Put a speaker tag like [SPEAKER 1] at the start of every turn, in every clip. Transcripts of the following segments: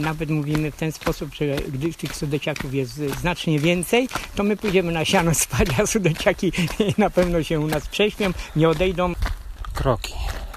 [SPEAKER 1] Nawet mówimy w ten sposób, że gdy tych sudeciaków jest znacznie więcej, to my pójdziemy na siano spać, a sudeciaki na pewno się u nas prześpią, nie odejdą.
[SPEAKER 2] Kroki.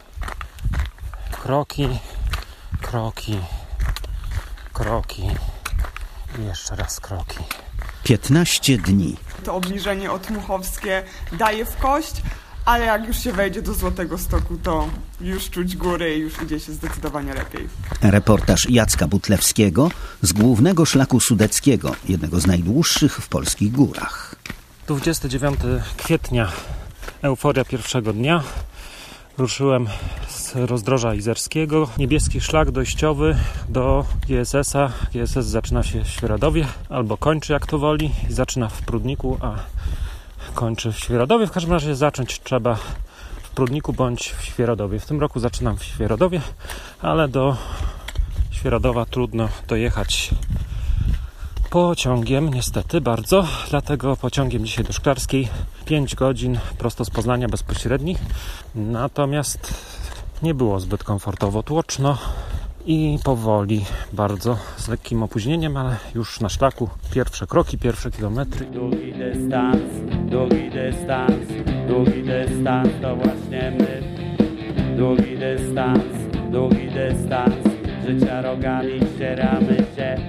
[SPEAKER 2] Kroki. Kroki. Kroki. I jeszcze raz kroki.
[SPEAKER 3] 15 dni.
[SPEAKER 4] To obniżenie otmuchowskie daje w kość, ale jak już się wejdzie do Złotego Stoku, to już czuć góry i już idzie się zdecydowanie lepiej.
[SPEAKER 3] Reportaż Jacka Butlewskiego z głównego szlaku sudeckiego, jednego z najdłuższych w polskich górach.
[SPEAKER 2] 29 kwietnia, euforia pierwszego dnia. Ruszyłem z rozdroża izerskiego. Niebieski szlak dojściowy do GSS-a. GSS zaczyna się w Świeradowie, albo kończy jak to woli. Zaczyna w Prudniku, a kończy w Świeradowie. W każdym razie zacząć trzeba w Prudniku bądź w Świeradowie. W tym roku zaczynam w Świeradowie, ale do Świeradowa trudno dojechać pociągiem, niestety bardzo. Dlatego pociągiem dzisiaj do Szklarskiej 5 godzin prosto z Poznania bezpośredni. Natomiast nie było zbyt komfortowo, tłoczno i powoli bardzo, z lekkim opóźnieniem, ale już na szlaku pierwsze kroki, pierwsze kilometry.
[SPEAKER 5] Długi dystans, długi dystans, długi dystans, to właśnie my. Długi dystans, życia rogami ścieramy się.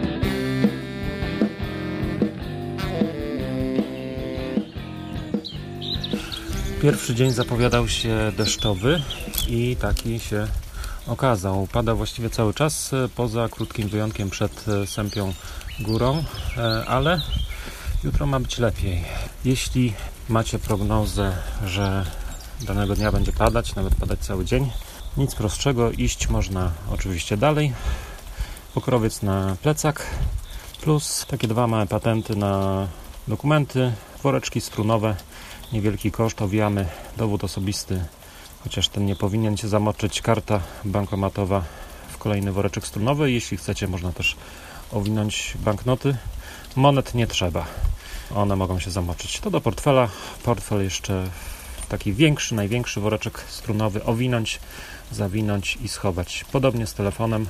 [SPEAKER 2] Pierwszy dzień zapowiadał się deszczowy i taki się okazał. Pada właściwie cały czas, poza krótkim wyjątkiem przed Sępią Górą, ale jutro ma być lepiej. Jeśli macie prognozę, że danego dnia będzie padać, nawet padać cały dzień, nic prostszego, iść można oczywiście dalej. Pokrowiec na plecak, plus takie 2 małe patenty na dokumenty, woreczki strunowe, niewielki koszt, owijamy dowód osobisty, chociaż ten nie powinien się zamoczyć, karta bankomatowa w kolejny woreczek strunowy. Jeśli chcecie, można też owinąć banknoty. Monet nie trzeba, one mogą się zamoczyć. To do portfela, portfel jeszcze taki większy, największy woreczek strunowy owinąć, zawinąć i schować. Podobnie z telefonem.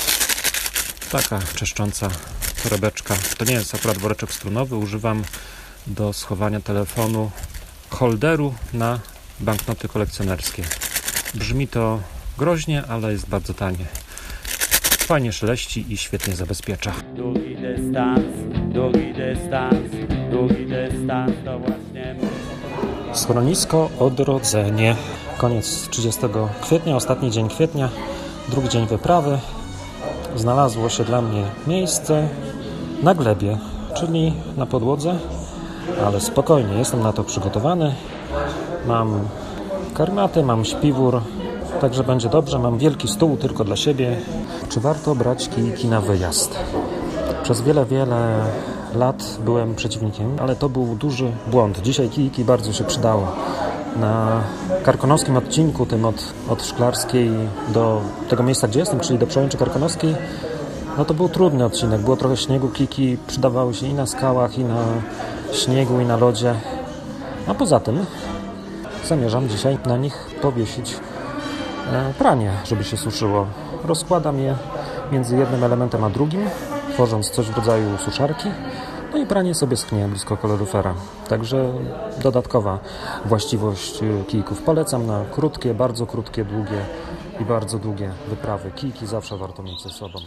[SPEAKER 2] Taka czeszcząca torebeczka. To nie jest akurat woreczek strunowy, używam do schowania telefonu holderu na banknoty kolekcjonerskie. Brzmi to groźnie, ale jest bardzo tanie. Fajnie szeleści i świetnie zabezpiecza.
[SPEAKER 5] Długi dystans, długi dystans, długi dystans, to właśnie my.
[SPEAKER 2] Schronisko Odrodzenie. Koniec 30 kwietnia, ostatni dzień kwietnia, drugi dzień wyprawy. Znalazło się dla mnie miejsce na glebie, czyli na podłodze, ale spokojnie, jestem na to przygotowany. Mam karmatę, mam śpiwór, także będzie dobrze. Mam wielki stół tylko dla siebie. Czy warto brać kijki na wyjazd? Przez wiele lat byłem przeciwnikiem, ale to był duży błąd. Dzisiaj kijki bardzo się przydało. Na karkonoskim odcinku, tym od Szklarskiej do tego miejsca, gdzie jestem, czyli do Przełęczy Karkonoskiej, no to był trudny odcinek. Było trochę śniegu, kijki przydawały się i na skałach, i na śniegu, i na lodzie. A poza tym zamierzam dzisiaj na nich powiesić pranie, żeby się suszyło. Rozkładam je między jednym elementem a drugim, tworząc coś w rodzaju suszarki. No i pranie sobie schnie blisko kaloryfera. Także dodatkowa właściwość kijków. Polecam na krótkie, bardzo krótkie, długie i bardzo długie wyprawy. Kijki zawsze warto mieć ze sobą.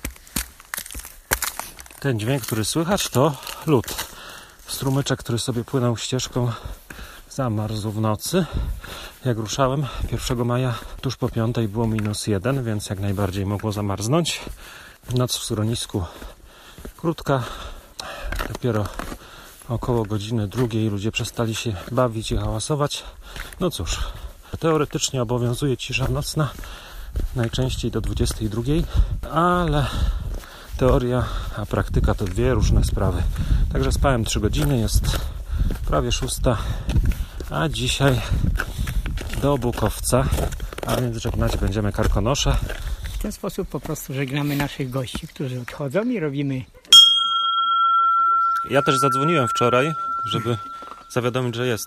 [SPEAKER 2] Ten dźwięk, który słychać, to lód. Strumyczek, który sobie płynął ścieżką, zamarzł w nocy. Jak ruszałem 1 maja, tuż po 5 było -1, więc jak najbardziej mogło zamarznąć. Noc w schronisku krótka. Dopiero około godziny 2 ludzie przestali się bawić i hałasować. No cóż, teoretycznie obowiązuje cisza nocna, najczęściej do 22, ale teoria a praktyka to 2 różne sprawy. Także spałem 3 godziny, jest prawie 6, a dzisiaj do Bukowca, a więc żegnać będziemy Karkonosze.
[SPEAKER 1] W ten sposób po prostu żegnamy naszych gości, którzy odchodzą i robimy.
[SPEAKER 2] Ja też zadzwoniłem wczoraj, żeby zawiadomić, że jestem.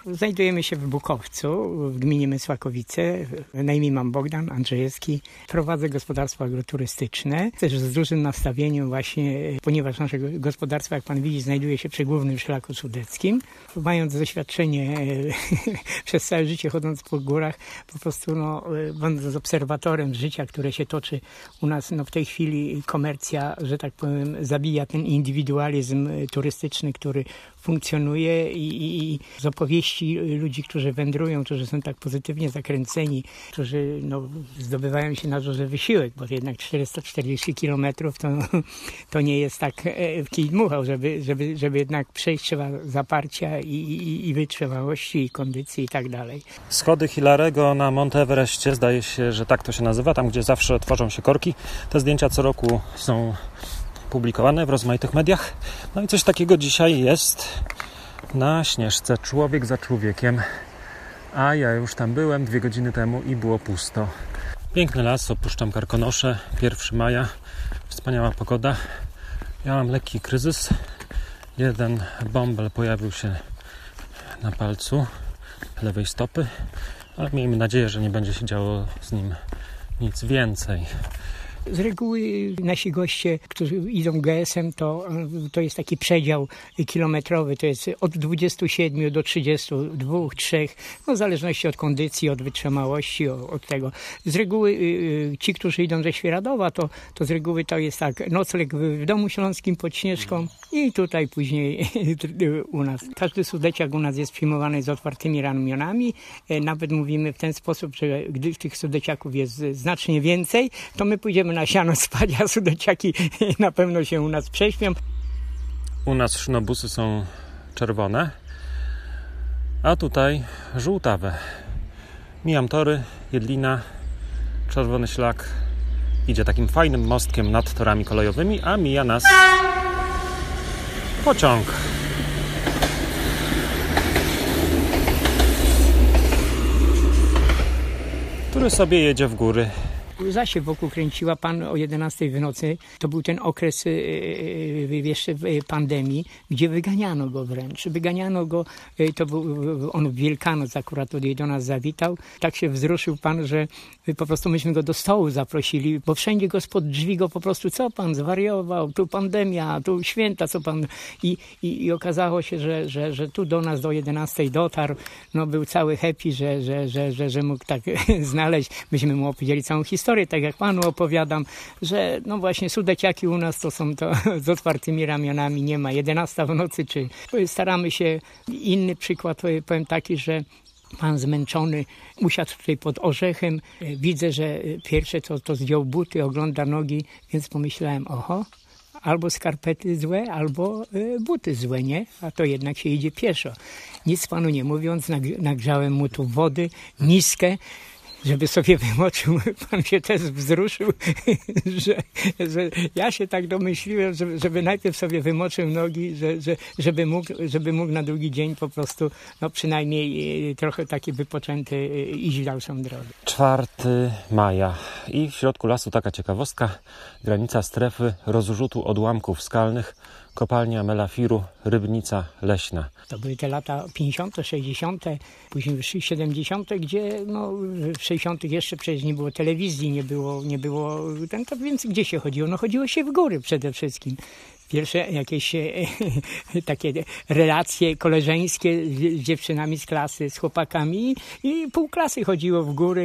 [SPEAKER 1] Znajdujemy się w Bukowcu, w gminie Mysłakowice. Na imię mam Bogdan Andrzejewski. Prowadzę gospodarstwo agroturystyczne. Też z dużym nastawieniem właśnie, ponieważ nasze gospodarstwo, jak pan widzi, znajduje się przy głównym szlaku sudeckim. Mając doświadczenie przez całe życie chodząc po górach, po prostu będąc obserwatorem życia, które się toczy u nas, w tej chwili komercja, że tak powiem, zabija ten indywidualizm turystyczny, który funkcjonuje i z opowieści ludzi, którzy wędrują, którzy są tak pozytywnie zakręceni, którzy zdobywają się na duży wysiłek, bo jednak 440 kilometrów to nie jest tak w kij dmuchał, żeby jednak przejść, trzeba zaparcia i wytrzymałości, i kondycji i tak dalej.
[SPEAKER 2] Schody Hilarego na Monte Everestie, zdaje się, że tak to się nazywa, tam gdzie zawsze tworzą się korki. Te zdjęcia co roku są publikowane w rozmaitych mediach. No i coś takiego dzisiaj jest na Śnieżce, człowiek za człowiekiem. A ja już tam byłem 2 godziny temu i było pusto. Piękny las, opuszczam Karkonosze, 1 maja, wspaniała pogoda. Ja mam lekki kryzys. Jeden bąbel pojawił się na palcu lewej stopy, ale miejmy nadzieję, że nie będzie się działo z nim nic więcej.
[SPEAKER 1] Z reguły nasi goście, którzy idą GS-em, to jest taki przedział kilometrowy, to jest od 27 do 32, 3, w zależności od kondycji, od wytrzymałości, od tego. Z reguły ci, którzy idą ze Świeradowa, to z reguły to jest tak, nocleg w Domu Śląskim pod Śnieżką i tutaj później u nas. Każdy Sudeciak u nas jest przyjmowany z otwartymi ramionami. Nawet mówimy w ten sposób, że gdy tych Sudeciaków jest znacznie więcej, to my pójdziemy na siano spać, a Sudeciaki na pewno się u nas prześpią.
[SPEAKER 2] U nas szynobusy są czerwone, a tutaj żółtawe. Mijam tory, Jedlina, czerwony szlak idzie takim fajnym mostkiem nad torami kolejowymi, a mija nas pociąg. Który sobie jedzie w góry.
[SPEAKER 1] Łza się wokół kręciła, pan o 11 w nocy, to był ten okres jeszcze pandemii, gdzie wyganiano go wręcz. Wyganiano go, to był on w Wielkanoc akurat tutaj do nas zawitał. Tak się wzruszył pan, że po prostu myśmy go do stołu zaprosili, bo wszędzie go spod drzwi go po prostu, co pan zwariował, tu pandemia, tu święta, co pan... I okazało się, że tu do nas do 11 dotarł, był cały happy, że mógł tak znaleźć. Myśmy mu opowiedzieli całą historię, tak jak panu opowiadam, że właśnie Sudeciaki u nas to są to z otwartymi ramionami, nie ma 11 w nocy, czy staramy się. Inny przykład powiem taki, że pan zmęczony usiadł tutaj pod orzechem, widzę, że pierwsze to zdjął buty, ogląda nogi, więc pomyślałem, albo skarpety złe, albo buty złe, nie? A to jednak się idzie pieszo. Nic panu nie mówiąc, nagrzałem mu tu wody, miskę, żeby sobie wymoczył. Pan się też wzruszył, że ja się tak domyśliłem, żeby najpierw sobie wymoczył nogi, żeby mógł na drugi dzień po prostu, przynajmniej trochę taki wypoczęty iść w dalszą drogę.
[SPEAKER 2] 4 maja i w środku lasu taka ciekawostka, granica strefy rozrzutu odłamków skalnych, kopalnia Melafiru, Rybnica Leśna. To
[SPEAKER 1] były te lata 50., 60., później już 70., gdzie w 60. jeszcze przecież nie było telewizji, nie było to więc gdzie się chodziło? Chodziło się w góry przede wszystkim. Pierwsze jakieś takie relacje koleżeńskie z dziewczynami z klasy, z chłopakami i pół klasy chodziło w góry.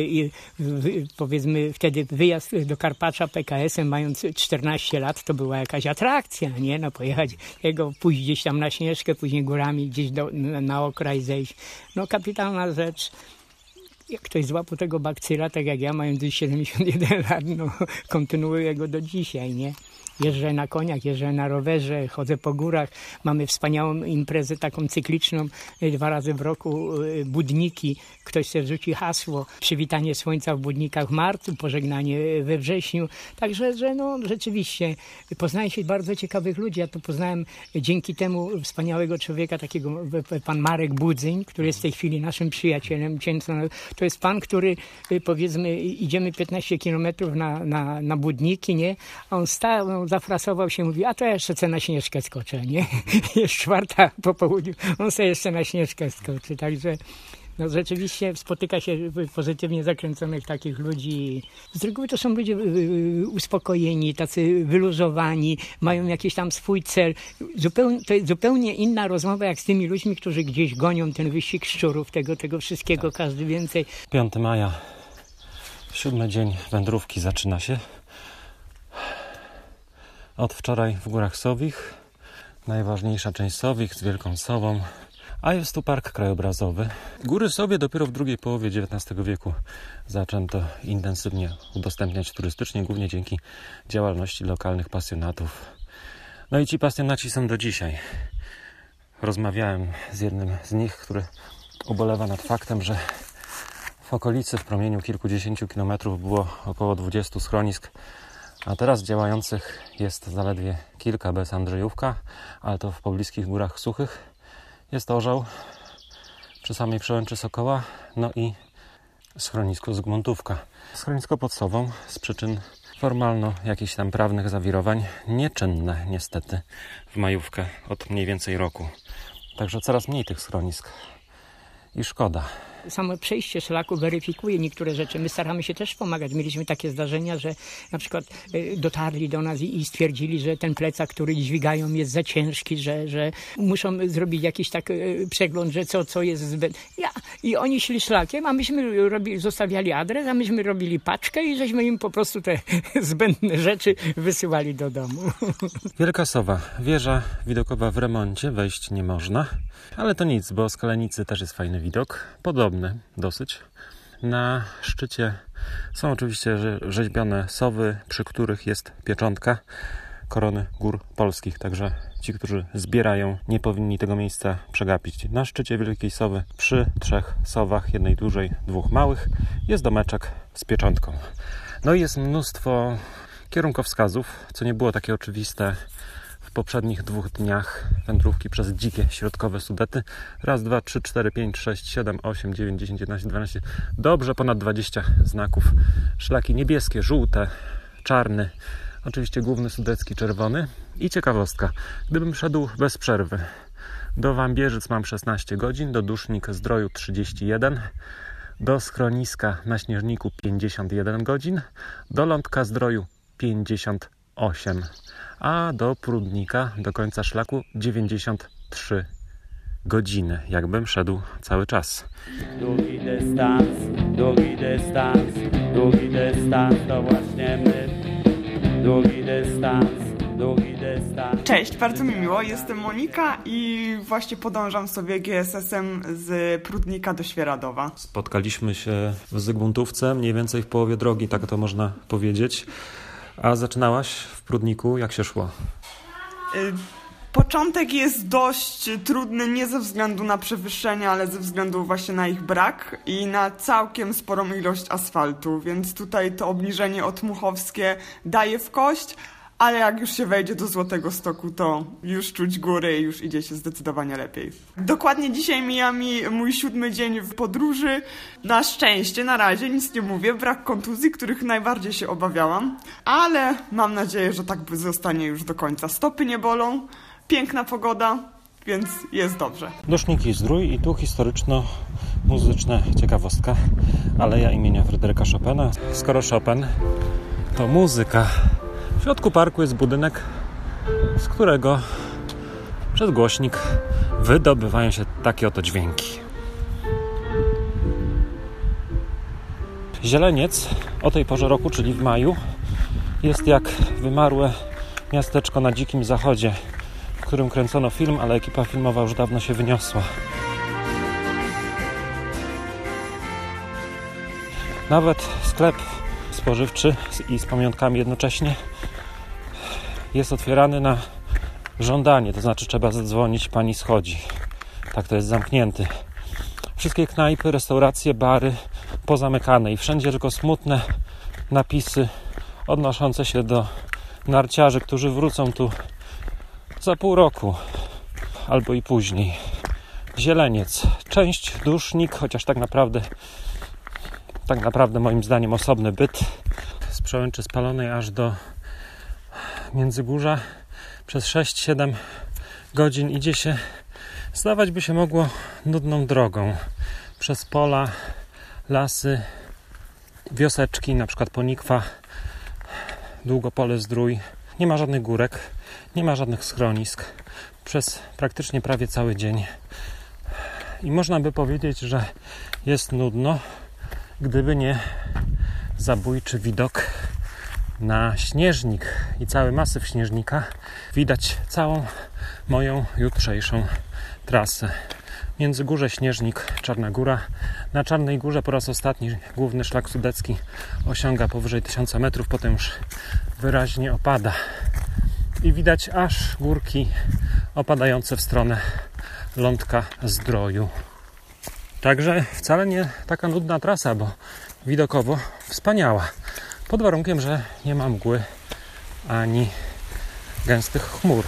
[SPEAKER 1] Powiedzmy wtedy wyjazd do Karpacza PKS-em mając 14 lat to była jakaś atrakcja, nie? Pojechać pójść gdzieś tam na Śnieżkę, później górami gdzieś na okraj zejść. Kapitalna rzecz. Jak ktoś złapał tego bakcyla, tak jak ja, mając 71 lat, kontynuuję go do dzisiaj, nie? Jeżdżę na koniach, jeżdżę na rowerze, chodzę po górach. Mamy wspaniałą imprezę taką cykliczną, 2 razy w roku Budniki. Ktoś sobie wrzuci hasło, przywitanie słońca w Budnikach w marcu, pożegnanie we wrześniu. Także, rzeczywiście poznaje się bardzo ciekawych ludzi. Ja to poznałem dzięki temu wspaniałego człowieka, takiego pan Marek Budzyń, który jest w tej chwili naszym przyjacielem. To jest pan, który powiedzmy idziemy 15 kilometrów na Budniki, nie? A on stał, zafrasował się, mówi, a to ja jeszcze na Śnieżkę skoczę, nie? Jest 4:00 po południu, on sobie jeszcze na Śnieżkę skoczy, także no rzeczywiście spotyka się pozytywnie zakręconych takich ludzi. Z reguły to są ludzie uspokojeni, tacy wyluzowani, mają jakiś tam swój cel. To jest zupełnie inna rozmowa jak z tymi ludźmi, którzy gdzieś gonią ten wyścig szczurów, tego wszystkiego, każdy więcej.
[SPEAKER 2] 5 maja, 7 dzień wędrówki zaczyna się. Od wczoraj w Górach Sowich, najważniejsza część Sowich z Wielką Sową, a jest tu park krajobrazowy. Góry Sowie dopiero w drugiej połowie XIX wieku zaczęto intensywnie udostępniać turystycznie, głównie dzięki działalności lokalnych pasjonatów. No i ci pasjonaci są do dzisiaj. Rozmawiałem z jednym z nich, który ubolewa nad faktem, że w okolicy w promieniu kilkudziesięciu kilometrów było około 20 schronisk, a teraz działających jest zaledwie kilka bez Andrzejówka, ale to w pobliskich Górach Suchych. Jest Orzeł przy samej przełęczy Sokoła, no i schronisko Zygmuntówka. Schronisko pod Sową z przyczyn formalno jakichś tam prawnych zawirowań nieczynne niestety w majówkę od mniej więcej roku. Także coraz mniej tych schronisk i szkoda.
[SPEAKER 1] Samo przejście szlaku weryfikuje niektóre rzeczy. My staramy się też pomagać. Mieliśmy takie zdarzenia, że na przykład dotarli do nas i stwierdzili, że ten plecak, który dźwigają, jest za ciężki, że muszą zrobić jakiś tak przegląd, że co jest zbędne. I oni szli szlakiem, a myśmy zostawiali adres, a myśmy robili paczkę i żeśmy im po prostu te zbędne rzeczy wysyłali do domu.
[SPEAKER 2] Wielka Sowa, wieża widokowa w remoncie, wejść nie można, ale to nic, bo z Kalenicy też jest fajny widok, podobny dosyć. Na szczycie są oczywiście rzeźbione sowy, przy których jest pieczątka korony gór polskich, także ci, którzy zbierają, nie powinni tego miejsca przegapić. Na szczycie Wielkiej Sowy przy 3 sowach, jednej dużej, 2 małych, jest domeczek z pieczątką. No i jest mnóstwo kierunkowskazów, co nie było takie oczywiste w poprzednich 2 dniach wędrówki przez dzikie środkowe Sudety. 1, 2, 3, 4, 5, 6, 7, 8, 9, 10, 11, 12. Dobrze ponad 20 znaków. Szlaki niebieskie, żółte, czarny. Oczywiście główny sudecki czerwony. I ciekawostka. Gdybym szedł bez przerwy do Wambierzyc mam 16 godzin, do Dusznik-Zdroju 31, do schroniska na Śnieżniku 51 godzin, do Lądka-Zdroju 58, a do Prudnika, do końca szlaku 93 godziny, jakbym szedł cały czas.
[SPEAKER 5] Długi dystans, długi dystans, długi dystans, to właśnie my. Długi dystans, długi dystans.
[SPEAKER 4] Cześć, bardzo mi miło, jestem Monika i właśnie podążam sobie GSS-em z Prudnika do Świeradowa.
[SPEAKER 2] Spotkaliśmy się w Zygmuntówce, mniej więcej w połowie drogi, tak to można powiedzieć. A zaczynałaś w Prudniku, jak się szło?
[SPEAKER 4] Początek jest dość trudny nie ze względu na przewyższenia, ale ze względu właśnie na ich brak i na całkiem sporą ilość asfaltu, więc tutaj to obniżenie otmuchowskie daje w kość, ale jak już się wejdzie do Złotego Stoku, to już czuć góry i już idzie się zdecydowanie lepiej. Dokładnie dzisiaj mija mi mój 7. dzień w podróży. Na szczęście, na razie nic nie mówię, brak kontuzji, których najbardziej się obawiałam, ale mam nadzieję, że tak zostanie już do końca. Stopy nie bolą, piękna pogoda, więc jest dobrze.
[SPEAKER 2] Dusznik-Zdrój i tu historyczno-muzyczna ciekawostka. Aleja imienia Fryderyka Chopina. Skoro Chopin, to muzyka. W środku parku jest budynek, z którego przez głośnik wydobywają się takie oto dźwięki. Zieleniec o tej porze roku, czyli w maju, jest jak wymarłe miasteczko na dzikim zachodzie, w którym kręcono film, ale ekipa filmowa już dawno się wyniosła. Nawet sklep spożywczy i z pamiątkami jednocześnie jest otwierany na żądanie, to znaczy trzeba zadzwonić, pani schodzi. Tak to jest zamknięty. Wszystkie knajpy, restauracje, bary pozamykane i wszędzie tylko smutne napisy odnoszące się do narciarzy, którzy wrócą tu za pół roku albo i później. Zieleniec, część Dusznik, chociaż tak naprawdę moim zdaniem osobny byt. Z przełęczy Spalonej aż do Międzygórza przez 6-7 godzin idzie się, zdawać by się mogło, nudną drogą. Przez pola, lasy, wioseczki, na przykład Ponikwa, Długopole Zdrój. Nie ma żadnych górek, nie ma żadnych schronisk. Przez praktycznie prawie cały dzień. I można by powiedzieć, że jest nudno, gdyby nie zabójczy widok na śnieżnik i cały masyw śnieżnika. Widać całą moją jutrzejszą trasę. Międzygórze, Śnieżnik, Czarna Góra. Na Czarnej Górze po raz ostatni główny szlak sudecki osiąga powyżej 1000 metrów, potem już wyraźnie opada. I widać aż górki opadające w stronę Lądka Zdroju. Także wcale nie taka nudna trasa, bo widokowo wspaniała. Pod warunkiem, że nie ma mgły ani gęstych chmur.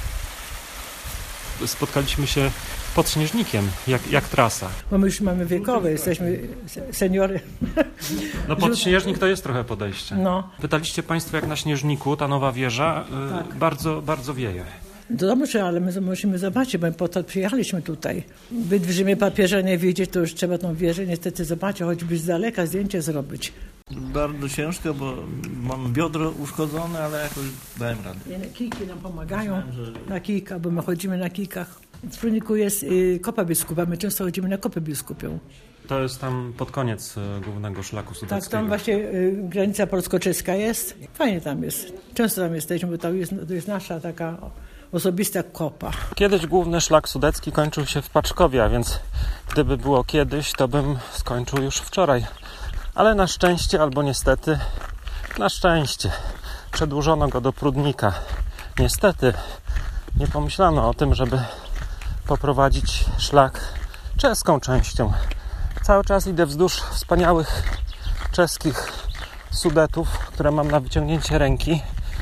[SPEAKER 2] Spotkaliśmy się pod Śnieżnikiem. Jak trasa?
[SPEAKER 6] Bo my już mamy wiekowe, jesteśmy seniory.
[SPEAKER 2] No pod Śnieżnik to jest trochę podejście.
[SPEAKER 6] No.
[SPEAKER 2] Pytaliście Państwo, jak na Śnieżniku, ta nowa wieża,
[SPEAKER 6] Tak.
[SPEAKER 2] bardzo, bardzo wieje.
[SPEAKER 6] Dobrze, ale my musimy zobaczyć, bo po to przyjechaliśmy tutaj. Być w Rzymie papieża nie widzieć, to już trzeba tą wieżę niestety zobaczyć, choćby z daleka zdjęcie zrobić.
[SPEAKER 7] Bardzo ciężko, bo mam biodro uszkodzone, ale jakoś dałem radę.
[SPEAKER 6] Kijki nam pomagają na kijkach, bo my chodzimy na kijkach. W Pruniku jest Kopa Biskupa, my często chodzimy na Kopę Biskupią.
[SPEAKER 2] To jest tam pod koniec głównego szlaku sudeckiego.
[SPEAKER 6] Tak, tam właśnie granica polsko-czeska jest. Fajnie tam jest. Często tam jesteśmy, bo to jest nasza taka osobista kopa.
[SPEAKER 2] Kiedyś główny szlak sudecki kończył się w Paczkowie, a więc gdyby było kiedyś, to bym skończył już wczoraj. Ale na szczęście, albo niestety, na szczęście, przedłużono go do Prudnika. Niestety nie pomyślano o tym, żeby poprowadzić szlak czeską częścią. Cały czas idę wzdłuż wspaniałych czeskich Sudetów, które mam na wyciągnięcie ręki.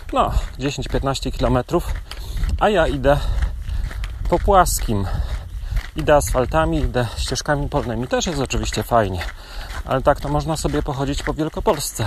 [SPEAKER 2] 10-15 kilometrów. A ja idę po płaskim. Idę asfaltami, idę ścieżkami polnymi. Też jest oczywiście fajnie. Ale tak to można sobie pochodzić po Wielkopolsce.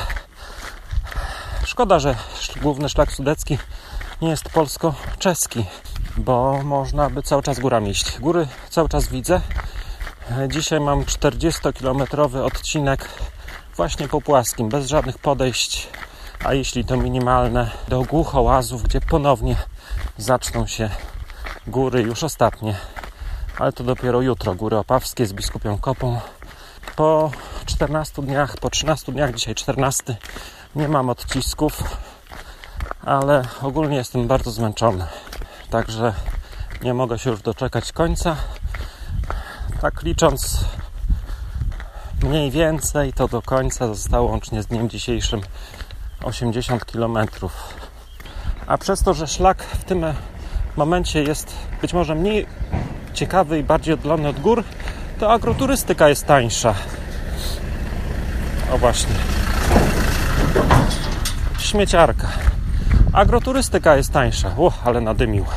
[SPEAKER 2] Szkoda, że główny szlak sudecki nie jest polsko-czeski, bo można by cały czas górami iść. Góry cały czas widzę. Dzisiaj mam 40-kilometrowy odcinek właśnie po płaskim, bez żadnych podejść, a jeśli to minimalne, do Głuchołazów, gdzie ponownie zaczną się góry, już ostatnie, ale to dopiero jutro, Góry Opawskie z Biskupią Kopą. Po 14 dniach, po 13 dniach, dzisiaj 14, nie mam odcisków, ale ogólnie jestem bardzo zmęczony, także nie mogę się już doczekać końca. Tak licząc mniej więcej, to do końca zostało łącznie z dniem dzisiejszym 80 km. A przez to, że szlak w tym momencie jest być może mniej ciekawy i bardziej oddalony od gór, to agroturystyka jest tańsza. O właśnie. Śmieciarka. Agroturystyka jest tańsza. Ale nadymił.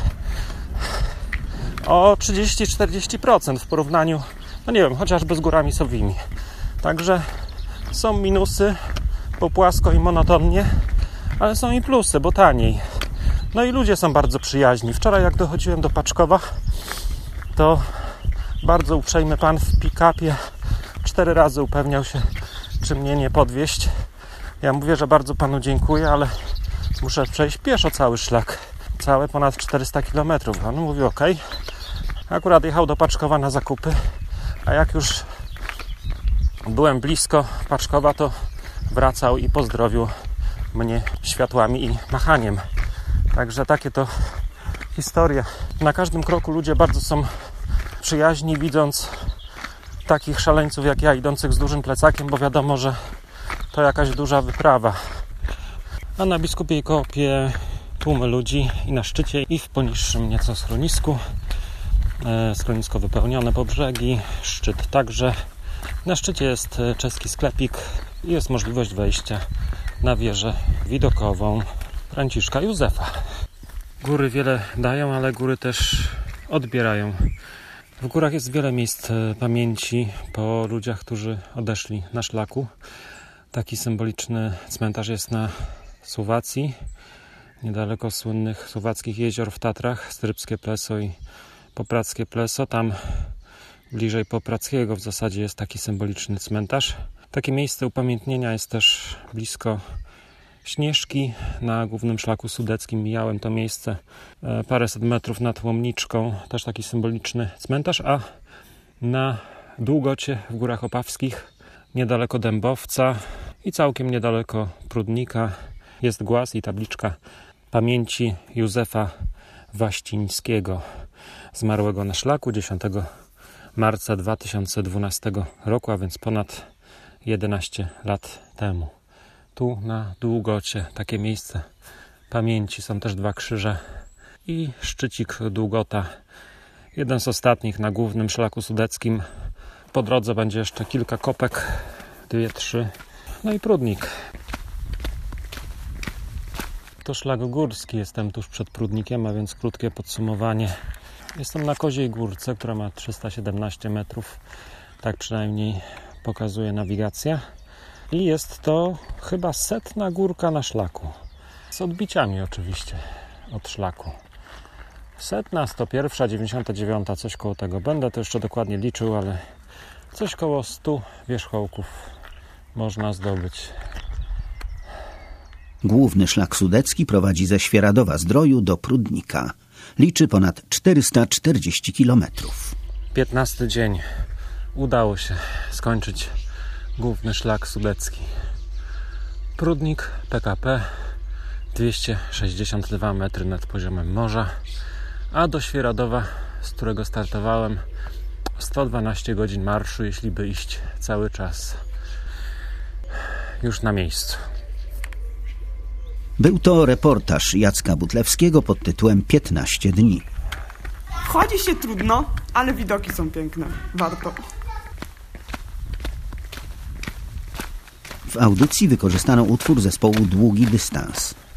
[SPEAKER 2] O 30-40% w porównaniu, chociażby z górami Sowimi. Także są minusy, bo płasko i monotonnie, ale są i plusy, bo taniej. No i ludzie są bardzo przyjaźni. Wczoraj jak dochodziłem do Paczkowa, to bardzo uprzejmy pan w pick-upie 4 razy upewniał się, czy mnie nie podwieźć. Ja mówię, że bardzo panu dziękuję, ale muszę przejść pieszo cały szlak. Całe ponad 400 km. On mówi okej. Akurat jechał do Paczkowa na zakupy, a jak już byłem blisko Paczkowa, to wracał i pozdrowił mnie światłami i machaniem. Także takie to historie. Na każdym kroku ludzie bardzo są przyjaźni, widząc takich szaleńców jak ja, idących z dużym plecakiem, bo wiadomo, że to jakaś duża wyprawa. A na Biskupiej Kopie tłumy ludzi i na szczycie, i w poniższym nieco schronisku. Schronisko wypełnione po brzegi, szczyt także. Na szczycie jest czeski sklepik i jest możliwość wejścia na wieżę widokową Franciszka Józefa. Góry wiele dają, ale góry też odbierają. W górach jest wiele miejsc pamięci po ludziach, którzy odeszli na szlaku. Taki symboliczny cmentarz jest na Słowacji, niedaleko słynnych słowackich jezior w Tatrach, Strypskie Pleso i Popradzkie Pleso. Tam bliżej Popradzkiego w zasadzie jest taki symboliczny cmentarz. Takie miejsce upamiętnienia jest też blisko Śnieżki na głównym szlaku sudeckim. Mijałem to miejsce paręset metrów nad Łomniczką, też taki symboliczny cmentarz, a na Długocie w Górach Opawskich, niedaleko Dębowca i całkiem niedaleko Prudnika jest głaz i tabliczka pamięci Józefa Waścińskiego, zmarłego na szlaku 10 marca 2012 roku, a więc ponad 11 lat temu. Tu na Długocie takie miejsce pamięci. Są też 2 krzyże i szczycik Długota. Jeden z ostatnich na głównym szlaku sudeckim. Po drodze będzie jeszcze kilka kopek, 2-3. No i Prudnik. To szlak górski. Jestem tuż przed Prudnikiem, a więc krótkie podsumowanie. Jestem na Koziej Górce, która ma 317 metrów. Tak przynajmniej pokazuje nawigacja. I jest to chyba 100. górka na szlaku. Z odbiciami oczywiście od szlaku. 100, 101, 99, coś koło tego. Będę to jeszcze dokładnie liczył, ale coś koło 100 wierzchołków można zdobyć.
[SPEAKER 3] Główny szlak sudecki prowadzi ze Świeradowa-Zdroju do Prudnika. Liczy ponad 440 kilometrów.
[SPEAKER 2] 15 dzień. Udało się skończyć główny szlak sudecki. Prudnik, PKP, 262 metry nad poziomem morza, a do Świeradowa, z którego startowałem, 112 godzin marszu, jeśli by iść cały czas. Już na miejscu.
[SPEAKER 3] Był to reportaż Jacka Butlewskiego pod tytułem 15 dni.
[SPEAKER 4] Chodzi się trudno, ale widoki są piękne. Warto.
[SPEAKER 3] W audycji wykorzystano utwór zespołu Długi Dystans.